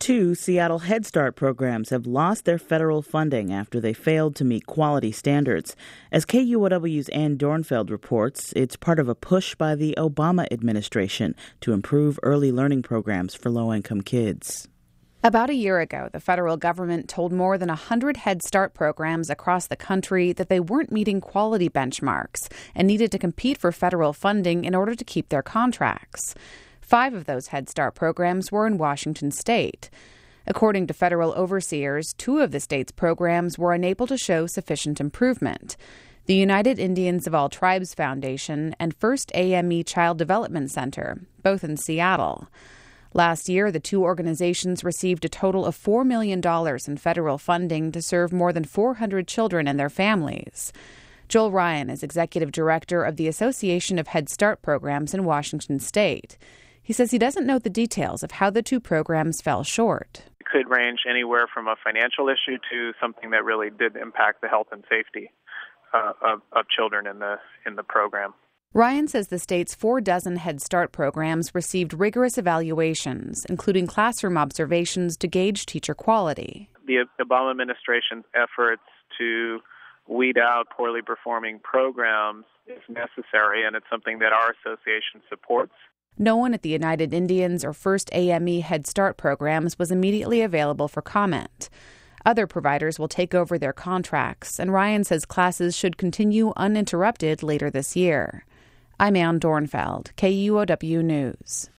2 Seattle Head Start programs have lost their federal funding after they failed to meet quality standards. As KUOW's Ann Dornfeld reports, it's part of a push by the Obama administration to improve early learning programs for low-income kids. About a year ago, the federal government told more than 100 Head Start programs across the country that they weren't meeting quality benchmarks and needed to compete for federal funding in order to keep their contracts. 5 of those Head Start programs were in Washington state. According to federal overseers, 2 of the state's programs were unable to show sufficient improvement. The United Indians of All Tribes Foundation and First AME Child Development Center, both in Seattle. Last year, the 2 organizations received a total of $4 million in federal funding to serve more than 400 children and their families. Joel Ryan is executive director of the Association of Head Start Programs in Washington state. He says he doesn't know the details of how the 2 programs fell short. It could range anywhere from a financial issue to something that really did impact the health and safety of children in the program. Ryan says the state's 4 dozen Head Start programs received rigorous evaluations, including classroom observations to gauge teacher quality. The Obama administration's efforts to weed out poorly performing programs is necessary, and it's something that our association supports. No one at the United Indians or First AME Head Start programs was immediately available for comment. Other providers will take over their contracts, and Ryan says classes should continue uninterrupted later this year. I'm Ann Dornfeld, KUOW News.